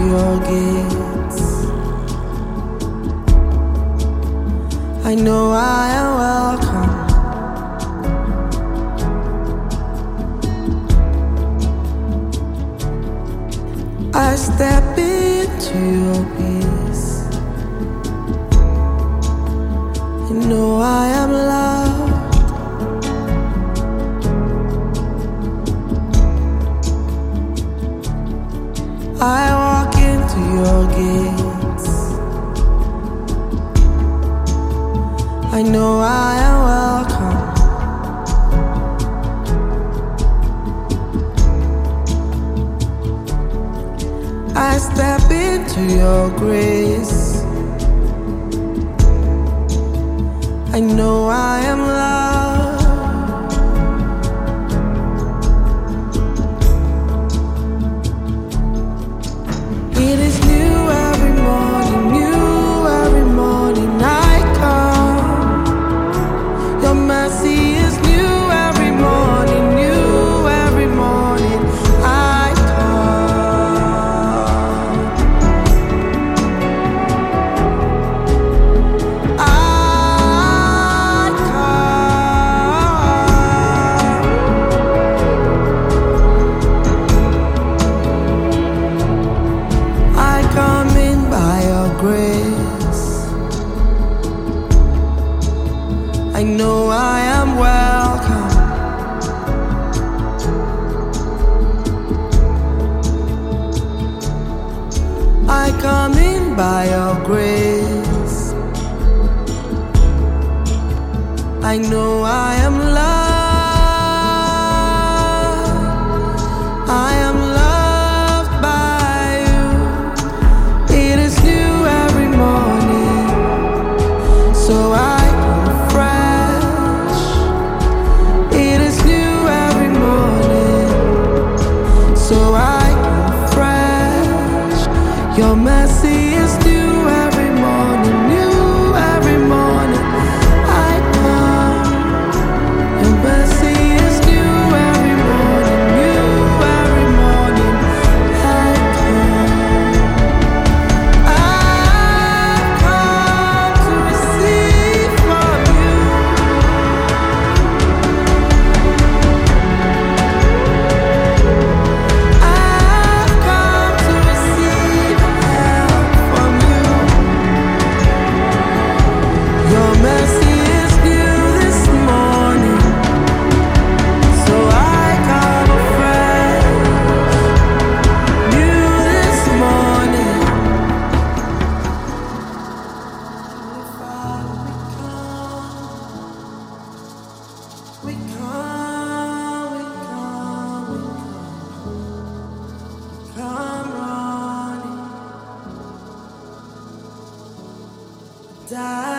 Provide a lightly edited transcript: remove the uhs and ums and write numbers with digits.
your gates. I know I am welcome. I step into your peace. I know I am loved. I walk into your gates. I know I am welcome. I step into your grace. I know I am loved. It is new every morning I come. Your mercy is new every morning I come. I come in by your grace. I know I am welcome. I come in by your grace. I know I am loved. I am loved by you. It is new every morning, so I come fresh. It is new every morning, so I come fresh. Your mercy is new every morning, I come. Your mercy is new every morning, I come. I've come to receive from you. I've come to receive help from you. Your mercy is new this morning, so I come fresh. New this morning. Father, we come running. Die.